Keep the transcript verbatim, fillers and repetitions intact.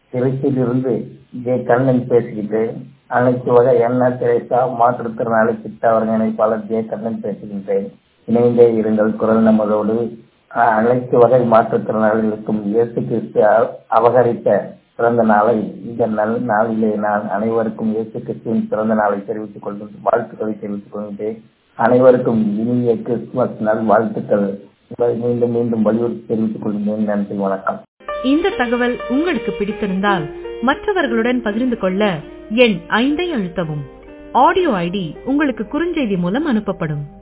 திருச்சியிலிருந்து ஜே கண்ணன் பேசிக்கிட்டு அனைத்து வகை அண்ணா திரைசா மாற்றுத்திறனாளி திட்ட ஒருங்கிணைப்பாளர் ஜே கண்ணன் பேசுகின்றேன். இணைந்தே இருங்கள் குரல் நமதோடு. அனைத்து வகை மாற்றுத்திறனாளிகளுக்கும் இயேசு கிறிஸ்து அபகரித்த பிறந்த நாளை இந்த நல் நாளிலே நான் அனைவருக்கும் இயேசு கிறிஸ்துவின் பிறந்த நாளை தெரிவித்துக் கொள்கின்றேன், வாழ்த்துக்களை தெரிவித்துக் கொள்கின்றேன். அனைவருக்கும் இனிய கிறிஸ்துமஸ் நாள் வாழ்த்துக்கள் மீண்டும் மீண்டும் வலியுறுத்தி தெரிவித்துக் கொள்கின்றேன். நன்றி, வணக்கம். இந்த தகவல் உங்களுக்கு பிடித்திருந்தால் மற்றவர்களுடன் பகிர்ந்து கொள்ள எண் ஐந்தை அழுத்தவும். ஆடியோ ஐடி உங்களுக்கு குறுஞ்செய்தி மூலம் அனுப்பப்படும்.